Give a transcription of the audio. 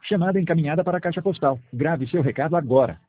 Chamada encaminhada para a caixa postal. Grave seu recado agora.